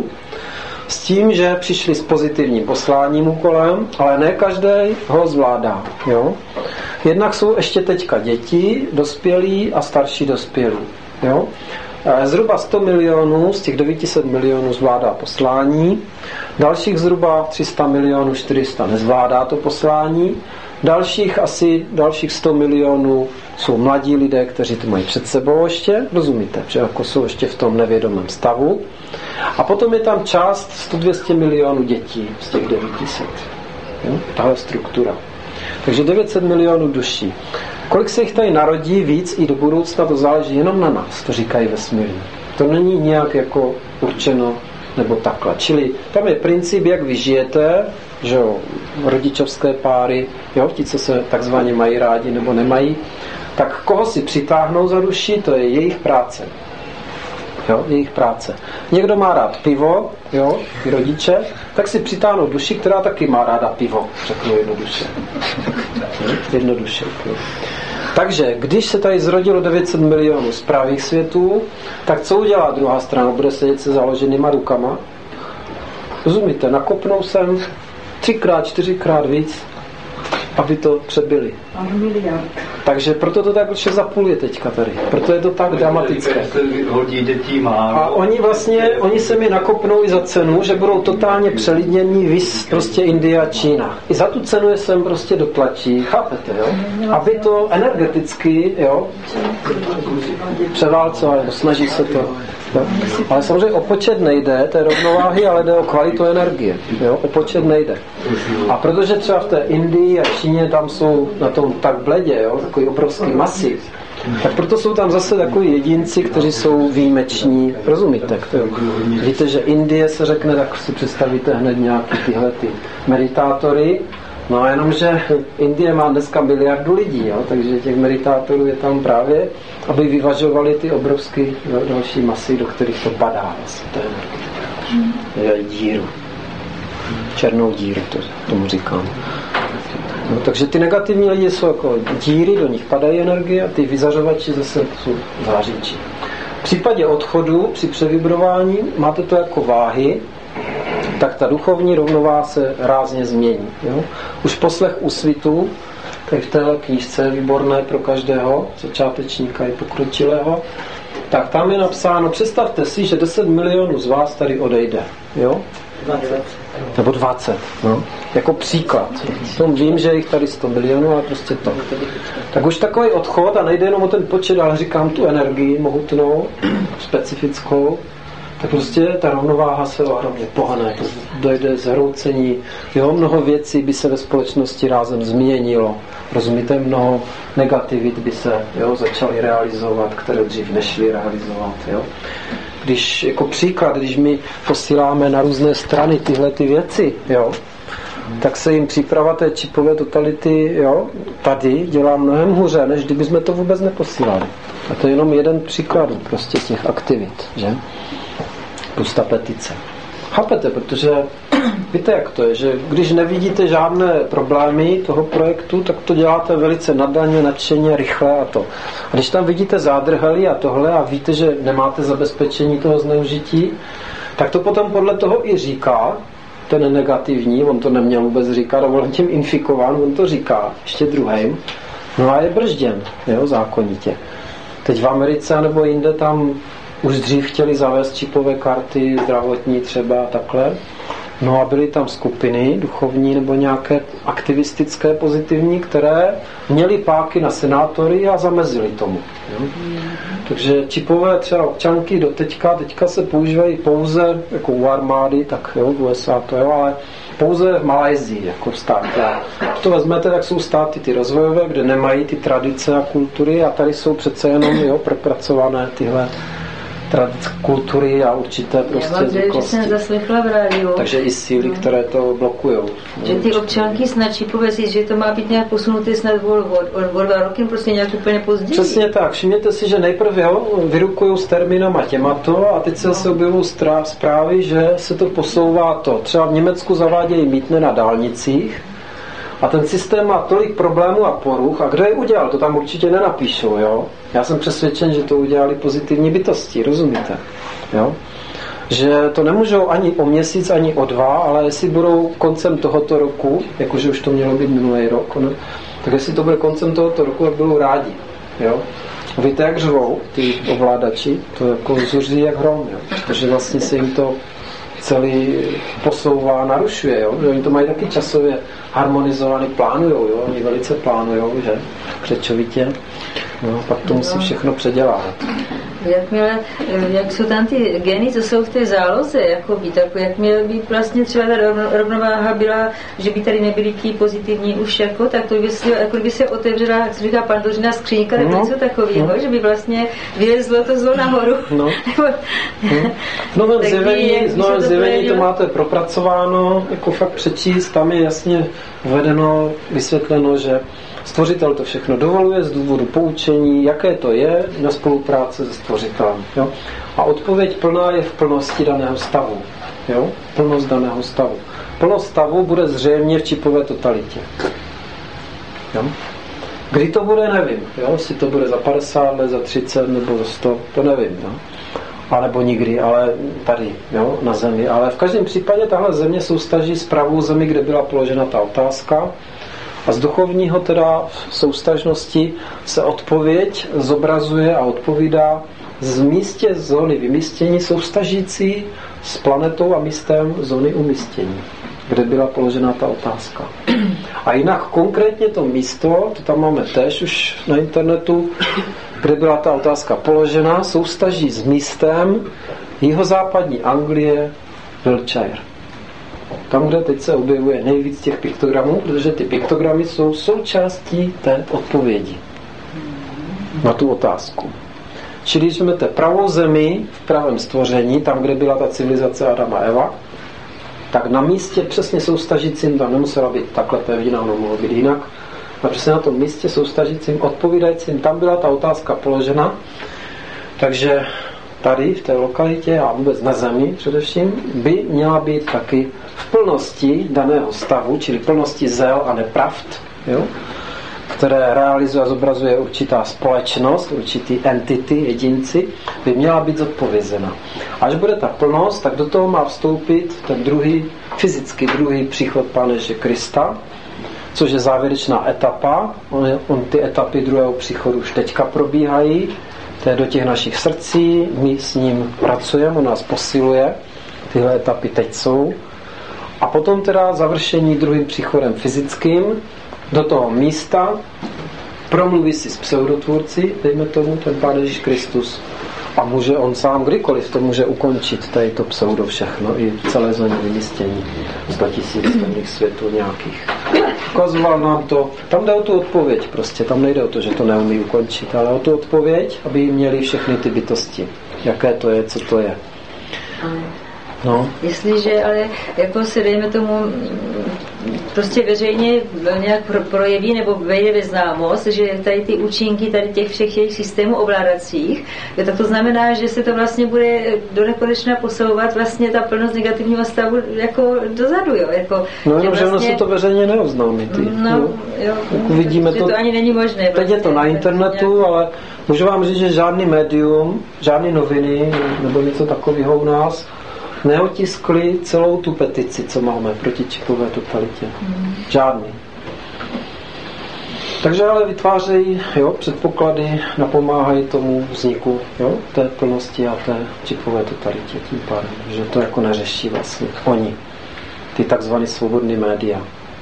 S tím, že přišli s pozitivním posláním úkolem, ale ne každý ho zvládá. Jo? Jednak jsou ještě teďka děti, dospělí a starší dospělí. Jo? Zhruba sto milionů z těch devět set milionů zvládá poslání, dalších zhruba tři sta milionů, čtyři sta nezvládá to poslání, dalších asi dalších sto milionů jsou mladí lidé, kteří to mají před sebou ještě, rozumíte, že jako jsou ještě v tom nevědomém stavu. A potom je tam část sto až dvě stě milionů dětí z těch devět set. Jo? Tahle struktura. Takže devět set milionů duší. Kolik se jich tady narodí víc i do budoucna, to záleží jenom na nás, to říkají vesmírně. To není nějak jako určeno nebo takhle. Čili tam je princip, jak vy žijete, že jo, rodičovské páry, jo, ti, co se takzvaně mají rádi nebo nemají, tak koho si přitáhnou za duši, to je jejich práce. Jo, jejich práce. Někdo má rád pivo, jo, ty rodiče, tak si přitáhnou duši, která taky má ráda pivo, řeknu jednoduše. Jednoduše. Jo. Takže, když se tady zrodilo devět set milionů z pravých světů, tak co udělá druhá strana? Bude sedět se založenýma rukama? Rozumíte? Nakopnou sem třikrát, čtyřikrát víc, aby to přebyli. Takže proto to tak už zapůl je teďka tady. Proto je to tak dramatické. A oni vlastně, oni se mi nakopnou i za cenu, že budou totálně přelidnění vys prostě Indie a Čína. I za tu cenu je sem prostě dotlačí, chápete, jo? Aby to energeticky, jo, převálcovali, snaží se to. Jo? Ale samozřejmě o počet nejde, té rovnováhy, ale jde o kvalitu energie. Jo? O počet nejde. A protože třeba v té Indii a Číně tam jsou na tom tak bledě, jo? Takový obrovský masy, tak proto jsou tam zase takový jedinci, kteří jsou výjimeční. Rozumíte? Víte, že Indie se řekne, tak si představíte hned nějaký tyhle ty meditátory. No a jenom, že Indie má dneska miliardu lidí, jo? Takže těch meditátorů je tam právě, aby vyvažovali ty obrovské další masy, do kterých to padá. Vlastně, to je, je díru. Černou díru, to, tomu říkám. No, takže ty negativní lidi jsou jako díry, do nich padají energie a ty vyzařovači zase jsou záříči. V případě odchodu při převibrování máte to jako váhy, tak ta duchovní rovnováha se rázně změní. Jo? Už poslech Úsvitu, tady v téhle knížce je výborné pro každého, začátečníka i pokročilého, tak tam je napsáno, představte si, že deset milionů z vás tady odejde. Jo? dvacet. Nebo dvacet. No? Jako příklad. Tom vím, že jich tady sto milionů, ale prostě to. Tak už takový odchod, a nejde jenom o ten počet, ale říkám tu energii mohutnou, specifickou, tak prostě ta rovnováha se ohromně pohne. Dojde zhroucení. Jo, mnoho věcí by se ve společnosti rázem změnilo. Rozumíte, mnoho negativit by se, jo, začaly realizovat, které dřív nešly realizovat. Jo. Když, jako příklad, když my posíláme na různé strany tyhle ty věci, jo, tak se jim příprava té čipové totality, jo, tady dělá mnohem hůře, než kdybychom to vůbec neposílali. A to je jenom jeden příklad prostě těch aktivit, že? Plus ta petice. Chápete, protože víte, jak to je, že když nevidíte žádné problémy toho projektu, tak to děláte velice nadaně, nadšeně, rychle a to. A když tam vidíte zádrhelí a tohle a víte, že nemáte zabezpečení toho zneužití, tak to potom podle toho i říká, ten negativní, on to neměl vůbec říkat, a on tím infikován, on to říká ještě druhým, no a je bržděn, jo, zákonitě. Teď v Americe nebo jinde tam už dřív chtěli zavést čipové karty, zdravotní třeba takhle. No a byly tam skupiny duchovní nebo nějaké aktivistické, pozitivní, které měly páky na senátory a zamezili tomu. Jo? Takže čipové třeba občanky do teďka, teďka se používají pouze jako u armády, tak jo, v U S A to jo, ale pouze v Malajsii jako státě. To vezmete, tak jsou státy ty rozvojové, kde nemají ty tradice a kultury a tady jsou přece jenom jo, propracované tyhle tradice, kultury a určité prostě zvyklosti. Já vám, že jsem zaslechla v rádiu. Takže i síly, které to blokujou. Že ty občanky snad čipové si, že to má být nějak posunuté snad o dva roky, prostě nějak úplně později. Přesně tak. Všimněte si, že nejprve jo, vyrukujou s termínama těmato a teď se zase objevují zprávy, že se to posouvá to. Třeba v Německu zavádějí mýtné na dálnicích a ten systém má tolik problémů a poruch. A kdo je udělal? To tam určitě nenapíšou, jo? Já jsem přesvědčen, že to udělali pozitivní bytosti, rozumíte? Jo? Že to nemůžou ani o měsíc, ani o dva, ale jestli budou koncem tohoto roku, jakože už to mělo být minulý rok, ne? Tak jestli to bude koncem tohoto roku, tak budou rádi. jo. Víte, jak řvou ty ovládači? To jako zuří jak hrom, jo. Protože vlastně se jim to celý posouvá, narušuje, jo. Že oni to mají taky časově harmonizovaný, plánujou, jo. Oni velice plánujou, že? Křečovitě. No, pak to musí všechno předělávat. Jakmile, jak jsou tam ty geny, co jsou v té záloze, jakoby, tak jakmile by vlastně třeba ta rovnováha byla, že by tady nebyly ti pozitivní už jako, tak to by se, jako by se otevřela, jak se říká, pandořina skříňka, nebo něco takového, no. Že by vlastně vylezlo to zlo nahoru. No. V novém zjevení, to, zjevení to máte propracováno, jako fakt přečíst, tam je jasně uvedeno, vysvětleno, že Stvořitel to všechno dovoluje z důvodu poučení, jaké to je na spolupráce se Stvořitelem. Jo? A odpověď plná je v plnosti daného stavu. Jo? Plnost daného stavu. Plnost stavu bude zřejmě v čipové totalitě. Jo? Kdy to bude, nevím. Jo? Jestli to bude za padesát let, za třicet nebo za sto, to nevím. Jo? A nebo nikdy, ale tady, jo? Na zemi. Ale v každém případě tahle země soustaží s pravou zemi, kde byla položena ta otázka. A z duchovního teda v soustažnosti se odpověď zobrazuje a odpovídá z místě zóny vymístění soustažící s planetou a místem zóny umístění, kde byla položena ta otázka. A jinak konkrétně to místo, to tam máme též už na internetu, kde byla ta otázka položena, soustaží s místem jihozápadní Anglie, Wiltshire. Tam, kde teď se objevuje nejvíc těch piktogramů, protože ty piktogramy jsou součástí té odpovědi na tu otázku. Čili když vezmete pravou zemi v pravém stvoření, tam, kde byla ta civilizace Adama a Eva, tak na místě přesně soustažícím, tam nemusela být takhle pevnina, ono mohlo být jinak, a přesně na tom místě soustažícím, odpovídajícím, tam byla ta otázka položena. Takže tady v té lokalitě a vůbec na zemi především by měla být taky v plnosti daného stavu, čili plnosti zel a nepravd, jo, které realizuje a zobrazuje určitá společnost, určitý entity, jedinci, by měla být zodpovězena. Až bude ta plnost, tak do toho má vstoupit ten druhý, fyzicky druhý příchod Pána Ježíše Krista, což je závěrečná etapa. On, on ty etapy druhého příchodu už teďka probíhají, to je do těch našich srdcí, my s ním pracujeme, on nás posiluje, tyhle etapy teď jsou. A potom teda završení druhým příchodem fyzickým do toho místa, promluví si s pseudotvůrci, dejme tomu, ten Pán Ježíš Kristus, a může on sám kdykoliv to může ukončit, tady to pseudo všechno, i celé zóny vymístění sto tisíc temných světů nějakých. Ukazoval nám to, tam jde o tu odpověď prostě, tam nejde o to, že to neumí ukončit, ale o tu odpověď, aby ji měli všechny ty bytosti. Jaké to je, co to je. No. Jestliže ale jako se dejme tomu prostě veřejně nějak projeví nebo vejde ve známost, že tady ty účinky tady těch všech jejich systémů ovládacích, tak to znamená, že se to vlastně bude do nekonečna posouvat vlastně ta plnost negativního stavu jako dozadu, jo? Jako, no jenom, vlastně... že ono se to veřejně neoznámí. Ty. No, jo. Jo, jako vidíme to, to ani není možné. Teď vlastně, je to na internetu, nějak... ale můžu vám říct, že žádný médium, žádný noviny nebo něco takového u nás neotiskli celou tu petici, co máme proti čipové totalitě. Hmm. Žádný. Takže ale vytvářejí, jo, předpoklady, napomáhají tomu vzniku, jo, té plnosti a té čipové totalitě tím pádem, že to jako neřeší vlastně oni, ty takzvané svobodné média.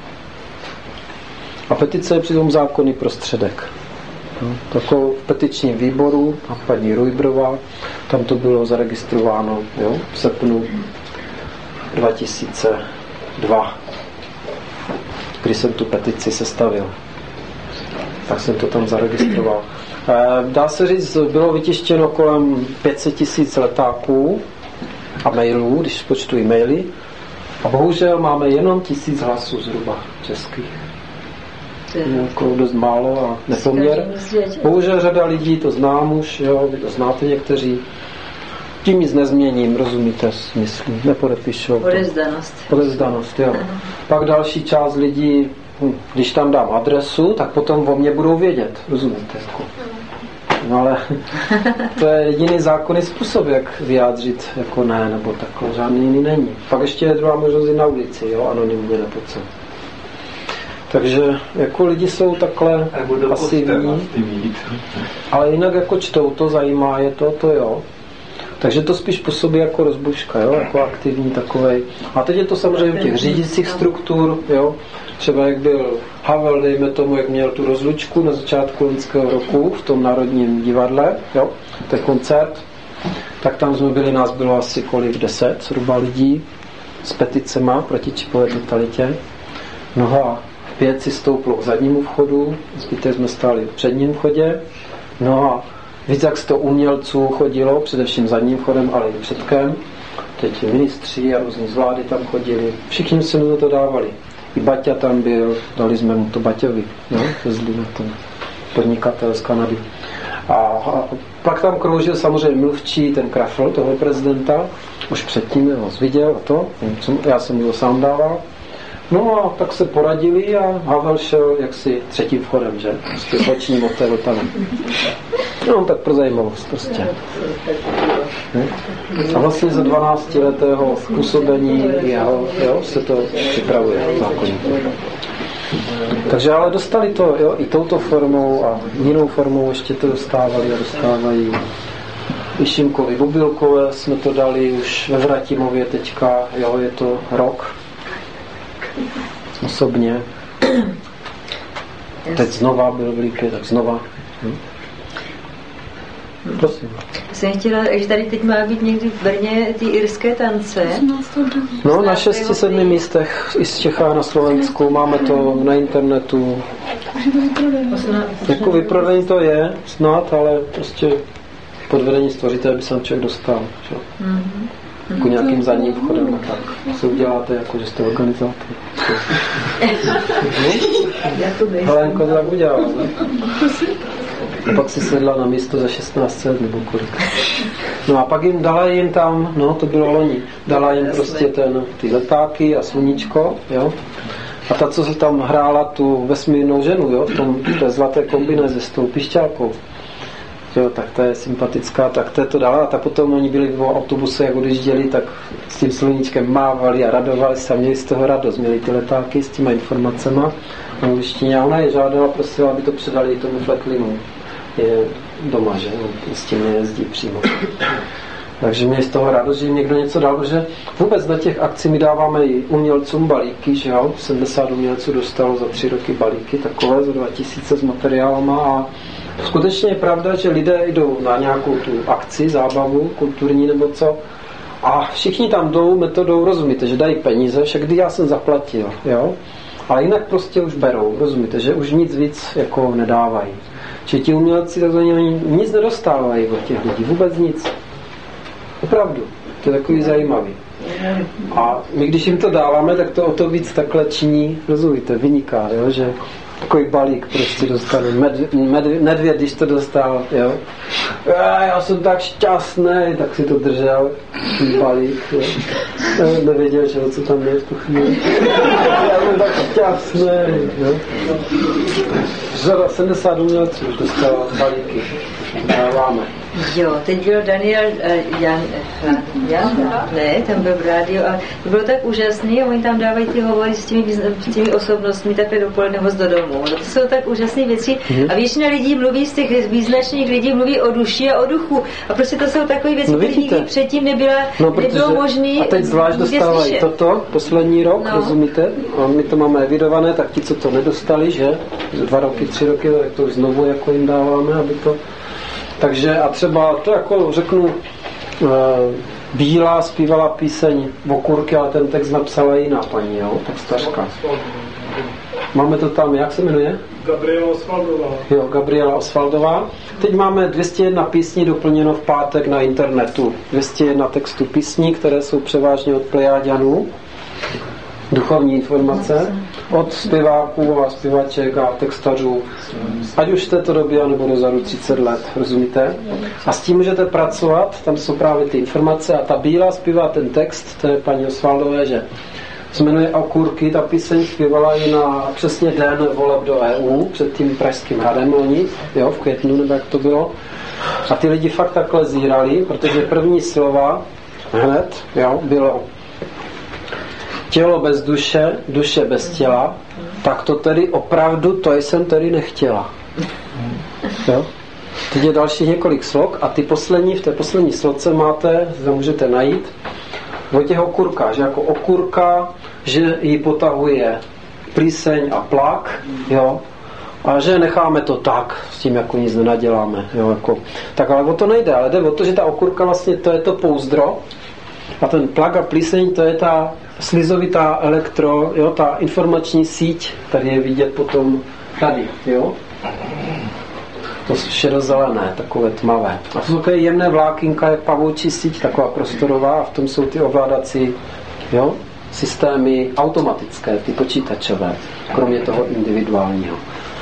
A petice je přitom zákonný prostředek. No, takovou v petičním výboru a paní Rujbrová, tam to bylo zaregistrováno, jo, v srpnu dva tisíce dva, když jsem tu petici sestavil. Tak jsem to tam zaregistroval. Dá se říct, bylo vytištěno kolem pět set tisíc letáků a mailů, když počtu e-maily, a bohužel máme jenom tisíc hlasů zhruba českých. Jako dost málo a nepoměr. Bohužel řada lidí to znám už, jo, vy to znáte někteří. Tím nic nezměním, rozumíte, myslím, nepodepíšou. Odevzdanost. Odevzdanost, jo. Aha. Pak další část lidí, když tam dám adresu, tak potom o mě budou vědět, rozumíte? Jako. No ale to je jediný zákonný způsob, jak vyjádřit jako ne, nebo takhle, žádný jiný není. Pak ještě je druhá možnost i na ulici, jo, anonymně nebo co. Takže jako lidi jsou takhle pasivní, ale jinak jako čtou to, zajímá je to, to jo. Takže to spíš působí jako rozbuška, jo, jako aktivní takovej. A teď je to samozřejmě u těch řídících struktur, jo. Třeba jak byl Havel, dejme tomu, jak měl tu rozlučku na začátku loňského roku v tom Národním divadle, jo, to je koncert, tak tam jsme byli, nás bylo asi kolik, deset zhruba lidí s peticema proti čipové totalitě. No a pět si stouplo k zadnímu vchodu, zbytek jsme stáli v předním vchodě. No a víc jak sto umělců chodilo, především zadním vchodem, ale i předkem. Teď ministři a různí z vlády tam chodili. Všichni se na to dávali. I Baťa tam byl, dali jsme mu to Baťovi, no, vezli na to podnikatel z Kanady. A, a pak tam kroužil samozřejmě mluvčí, ten Krafl, toho prezidenta, už předtím ho viděl a to, já jsem mu to sám dával. No a tak se poradili a Havel šel jaksi třetím vchodem, že? Prostě s očním otevřel tam. No tak pro zajímavost prostě. A vlastně za dvanáctiletého působení jeho, jo, se to připravuje zákonníku. Takže ale dostali to, jo, i touto formou a jinou formou ještě to dostávali a dostávají. I Šimkovi Bubilkové jsme to dali už ve Vratimově teďka, jo, je to rok. Osobně. Teď znova byl veliký, tak znova. Hm. Prosím. Jsem chtěla, že tady teď má být někdy v Brně ty irské tance. No, na šesti, sedmi místech i z Čechá na Slovensku. Máme to na internetu. Jako vyprodejní to je snad, ale prostě pod vedení stvořitele by se člověk dostal. Mm-hmm. Jako nějakým zadním vchodem a tak. Co uděláte, jako že jste organizátor? Helenko to tak udělala, ne? A pak si sedla na místo za šestnáct set nebo kolik. No a pak jim dala jim tam, no to bylo loni, dala jim prostě ten, ty letáky a sluníčko, jo. A ta, co se tam hrála tu vesmírnou ženu, jo, v tom v té zlaté kombinéze s tou pišťálkou. Jo, tak ta je sympatická, tak to je to dala. A tak potom oni byli v autobuse, jak odjížděli, tak s tím sluníčkem mávali a radovali se a měli z toho radost. Měli ty letáky s těma informacema a angličtině. A ona je žádala, prosila, aby to předali tomu Flecklinu. Je doma, že? On s tím nejezdí přímo. Takže měli z toho radost, že jim někdo něco dal, že vůbec na těch akcí my dáváme i umělcům balíky, že jo? sedmdesát umělců dostalo za tři roky balíky takové, za dva tisíce s materiálama a skutečně je pravda, že lidé jdou na nějakou tu akci, zábavu, kulturní nebo co a všichni tam jdou metodou, rozumíte, že dají peníze, však kdy já jsem zaplatil, jo? Ale jinak prostě už berou, rozumíte, že už nic víc jako nedávají. Čiže ti umělci takzvaně oni nic nedostávají od těch lidí, vůbec nic. Opravdu, to je takový zajímavý. A my když jim to dáváme, tak to o to víc takhle činí, rozumíte, vyniká, jo, že takový balík prostě dostane, med, med, medvěd, když to dostal, jo. A já jsem tak šťastný, tak si to držel, ten balík, jo. Já nevěděl, že co tam je v tu chvíli. Já jsem tak šťastný, jo. Řada sedmdesát umělců už dostala balíky. Dáváme. Jo, teď byl Daniel uh, Jan, uh, Jan, ne, ten byl v rádiu a to bylo tak úžasný a oni tam dávají ty hovory s těmi, s těmi osobnostmi takhle dopoledne host do domu. No, to jsou tak úžasné věci hmm. a většina lidí mluví z těch význačných lidí, mluví o duši a o duchu a prostě to jsou takové věci, no, které nikdy předtím nebyla, no, nebylo možné. A teď zvlášť dostávají toto, poslední rok, no. Rozumíte? A my to máme evidované, tak ti, co to nedostali, že? Dva roky, tři roky, tak to už znovu jako jim dáváme, aby to... Takže a třeba to jako řeknu, Bílá zpívala píseň Okurky, ale ten text napsala jiná paní, jo, tak stařka. Máme to tam, jak se jmenuje? Gabriela Osvaldová. Jo, Gabriela Osvaldová. Teď máme dvě stě jedna písní doplněno v pátek na internetu. dvě stě jedna textů písní, které jsou převážně od Plejáďanů. Duchovní informace od zpěváků a zpěvaček a textařů, ať už v této době, nebo dozadu třicet let, rozumíte? A s tím můžete pracovat, tam jsou právě ty informace a ta Bílá zpívá ten text, to je paní Osvaldové, že se jmenuje Okurky, ta píseň zpívala ji na přesně den voleb do E U, před tím Pražským hradem loni, jo, v květnu, nebo jak to bylo. A ty lidi fakt takhle zírali, protože první slova hned, jo, bylo tělo bez duše, duše bez těla, tak to tedy opravdu, to jsem tedy nechtěla. Jo? Teď je dalších několik slok a ty poslední, v té poslední sloce máte, zde můžete najít, o těch okurkách, že jako okurka, že ji potahuje plíseň a plak, jo, a že necháme to tak, s tím jako nic nenaděláme, jo, jako, tak ale o to nejde, ale jde o to, že ta okurka vlastně to je to pouzdro a ten plak a plíseň to je ta slizovitá elektro, jo, ta informační síť, tady je vidět potom tady, jo, to šedozelené, takové tmavé. A to jsou takové jemné vlákínka, je pavoučí síť, taková prostorová a v tom jsou ty ovládací, jo, systémy automatické, ty počítačové, kromě toho individuálního.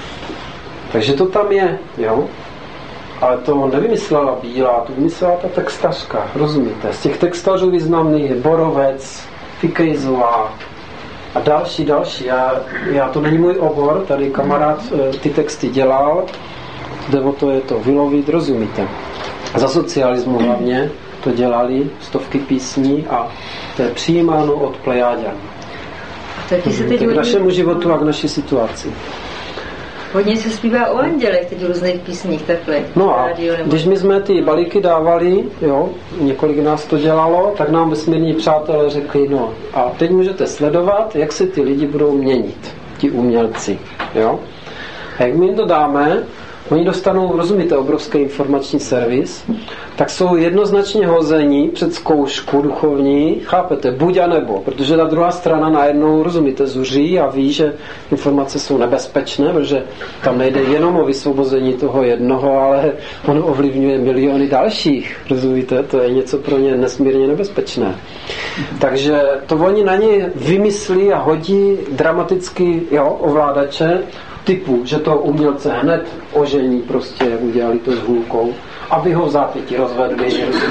Takže to tam je, jo. Ale to nevymyslela Bílá, to vymyslela ta textařka, rozumíte? Z těch textařů významných je Borovec, Fikejzová a další, další. Já, já, to není můj obor, tady kamarád ty texty dělal, jde o to, je to vylovit, rozumíte? Za socialismu hlavně to dělali, stovky písní a to je přijímáno od Plejáďan. Tak k našemu životu a k naší situaci. Hodně se zpívá o andělech teď v různých písních takhle. No a když my jsme ty balíky dávali, jo, několik nás to dělalo, tak nám vesmírní přátelé řekli, no a teď můžete sledovat, jak se ty lidi budou měnit, ti umělci, jo. A jak my jim to dáme, oni dostanou, rozumíte, obrovský informační servis, tak jsou jednoznačně hození před zkoušku duchovní, chápete, buď a nebo, protože ta druhá strana najednou, rozumíte, zuří a ví, že informace jsou nebezpečné, protože tam nejde jenom o vysvobození toho jednoho, ale on ovlivňuje miliony dalších, rozumíte, to je něco pro ně nesmírně nebezpečné. Takže to oni na ně vymyslí a hodí dramaticky, jo, ovládače, typu, že toho umělce hned ožení prostě, jak udělali to s hůlkou, aby ho v zápěti rozvedli.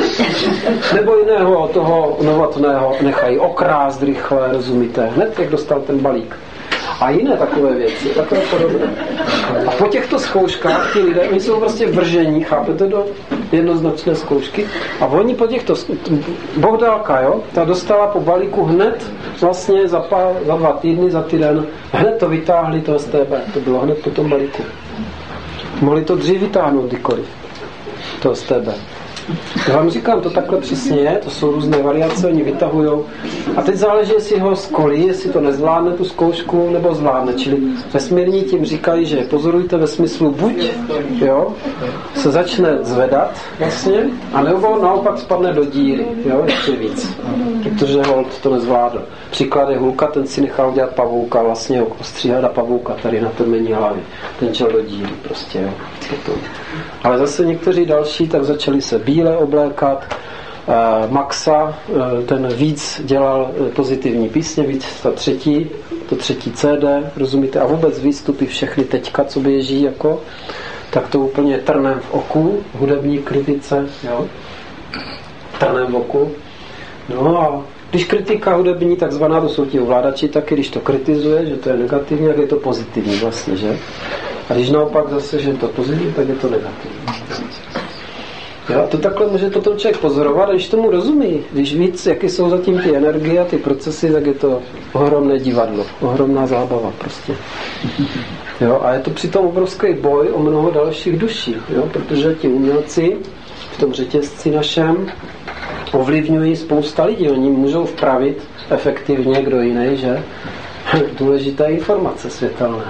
Nebo jiného toho novotného nechají okrást rychle, rozumíte, hned jak dostal ten balík. A jiné takové věci, takové podobné. A po těchto zkouškách ti lidé, oni jsou prostě vržení, chápete, do jednoznačné zkoušky a oni po těchto, Bohdálka, jo, ta dostala po balíku hned vlastně za, pár, za dva týdny, za týden, hned to vytáhli to S T B, to bylo hned po tom balíku. Mohli to dřív vytáhnout kdykoliv, to S T B. Já vám říkám, to takhle přesně je, to jsou různé variace, oni vytahujou. A teď záleží, jestli ho skolí, jestli to nezvládne tu zkoušku, nebo zvládne. Čili vesmírní tím říkají, že pozorujte ve smyslu buď, jo, se začne zvedat vlastně, a nebo naopak spadne do díry, jo, ještě víc. Protože holt to nezvládl. Příklad je Hulka, ten si nechal udělat pavouka, vlastně ostříhat a pavouka tady na temení hlavy. Ten čel do díry prostě, jo. Ale zase někteří další tak začali se bíle oblékat. Maxa, ten víc dělal pozitivní písně, víc ta třetí, to třetí C D, rozumíte? A vůbec výstupy všechny teďka, co běží, jako, tak to úplně trnem v oku, hudební kritice, jo? Trnem v oku. No a když kritika hudební takzvaná, to jsou ti ovládači, taky když to kritizuje, že to je negativní, tak je to pozitivní vlastně, že? A když naopak zase, že je to pozitivní, tak je to negativní. Jo, to takhle může potom člověk pozorovat, a když tomu rozumí, když víc, jaké jsou zatím ty energie a ty procesy, tak je to ohromné divadlo, ohromná zábava prostě. Jo, a je to přitom obrovský boj o mnoho dalších duší, jo, protože ti umělci v tom řetězci našem ovlivňují spousta lidí, oni můžou vpravit efektivně, kdo jiný, že důležité informace světelné.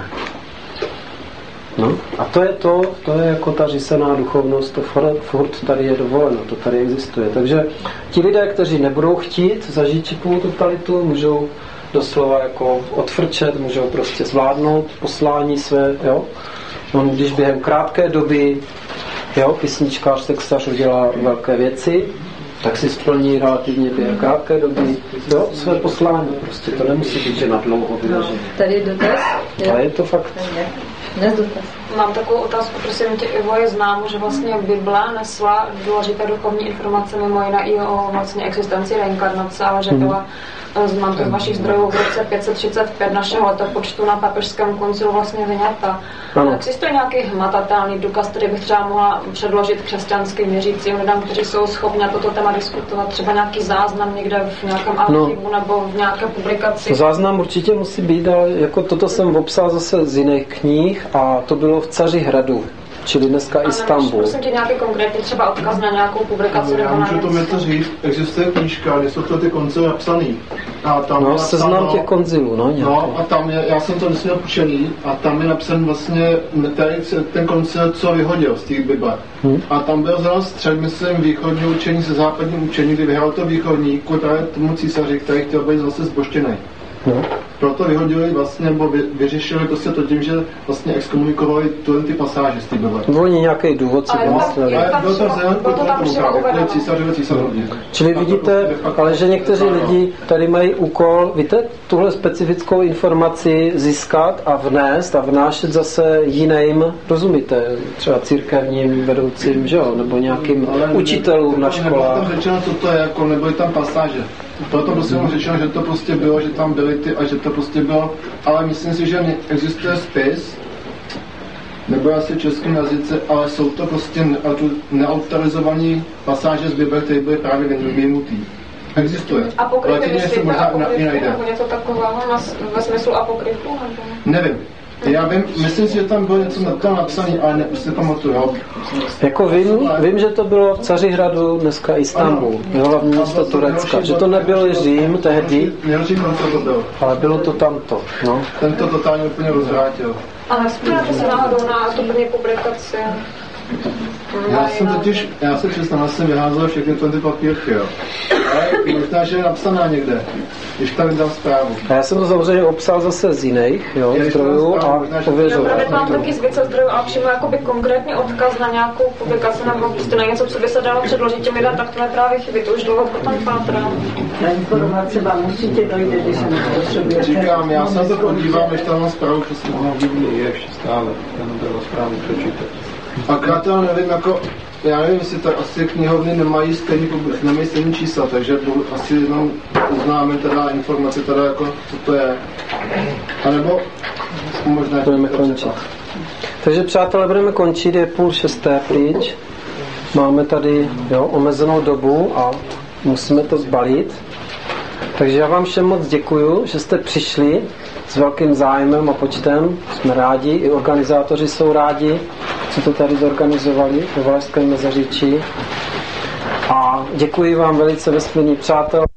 No, a to je to, to je jako ta řísená duchovnost, to furt tady je dovoleno, to tady existuje. Takže ti lidé, kteří nebudou chtít zažít čipovou totalitu, můžou doslova jako odfrčet, můžou prostě zvládnout poslání své, jo. On když během krátké doby, jo, písničkář, textař udělá velké věci, tak si splní relativně během krátké doby, jo, své poslání. Prostě to nemusí být, že na dlouho vyložené. Tady je dotaz? Ale je to fakt. Mám takovou otázku, prosím tě, Ivo, je známo, že vlastně Bible nesla důležité duchovní informace mimo jiné i o vlastně existenci reinkarnace, ale že byla mám to z vašich zdrojů v roce pět set třicet pět našeho letopočtu na papežském koncilu vlastně vyňata. Existuje nějaký hmatatelný důkaz, který bych třeba mohla předložit křesťanským věřícím lidem, kteří jsou schopni na toto téma diskutovat? Třeba nějaký záznam někde v nějakém archivu no. nebo v nějaké publikaci? Záznam určitě musí být, ale jako toto jsem obsal zase z jiných knih a to bylo v Cařihradu. Čili dneska a Istanbul. Prosím tě nějaký konkrétní třeba odkaz na nějakou publikaci? Já můžu to něco říct. Existuje knížka, kde jsou to ty koncily napsaný. A tam no, seznam těch koncilů, no nějaký. No a tam je, já jsem to nesměl učený a tam je napsan vlastně tady ten koncil, co vyhodil z té Bible. Hmm. A tam byl zrovna střed, myslím, východní učení se západním učení, kdy vyhrál to východní, právě tomu císaři, který chtěl být zase zboštěný. No. Proto vyhodili vlastně, nebo vy, vyřešili to se to tím, že vlastně exkomunikovali tyhle ty pasáže z té Bible. Oni nějaký důvod si pomysleli. Ale bylo to vzájem jako císařové císařovně. Čili vidíte, ale že někteří lidi tady mají úkol, víte, tuhle specifickou informaci získat a vnést a vnášet zase jiným, rozumíte, třeba církevním vedoucím, že jo, nebo nějakým ale učitelům na školách. Nebylo tam řečeno, co to je, jako nebyly tam pasáže. Proto prostě vám řečeno, že to prostě bylo, že tam byly ty a že to prostě bylo, ale myslím si, že existuje spis, nebo asi v českém jazyce, ale jsou to prostě neautorizované pasáže z Bible, které byly právě vyjmutý. Existuje. Apokryfy myslíte, apokryfy nebo něco takového ve smyslu apokryfu? Nevím. Já vím, myslím si, že tam bylo něco na to napsané, ale ne, už si pamatuju. Jo. Jako vím, vím, že to bylo v Cařihradu, dneska Istanbul, jo, hlavní město Turecka, že to nebyl Řím tehdy, ale bylo to tamto. No. Ten to totálně úplně rozvrátil. Ale vzpomínáte se náhodou na tu první publikaci? Já jsem totiž, já se přiznám, já jsem vyházel všechny ty papírky, jo. Ale možná, že je napsaná někde, když tam vydám zprávu. A já jsem to samozřejmě obsal zase z jiných, jo, zdrojů a ověřoval. Já mám taky z více zdrojů, ale přímo jakoby konkrétně odkaz na nějakou publikaci nebo prostě na něco, co by se dalo předložit těm lidem, tak to mi právě chybí, to už dlouho potom pátrám. Na informace vám určitě dojde, když se potřebujete. Říkám, já se to podívám, když tam mám zprávu, že se to je ještě stále, jenom bylo zprávu přečítat. Akorát já nevím, jako, já nevím, jestli tak asi knihovny nemají stejný, nemají stejný čísla, takže asi jenom uznáme teda informace, teda jako, co to je. A nebo možná... Budeme končit. Takže přátelé, budeme končit, je půl šesté pryč. Máme tady jo, omezenou dobu a musíme to zbalit. Takže já vám všem moc děkuju, že jste přišli s velkým zájmem a počtem. Jsme rádi, i organizátoři jsou rádi, co to tady zorganizovali ve Valašském Meziříčí. A děkuji vám velice, vesmírní přátelé.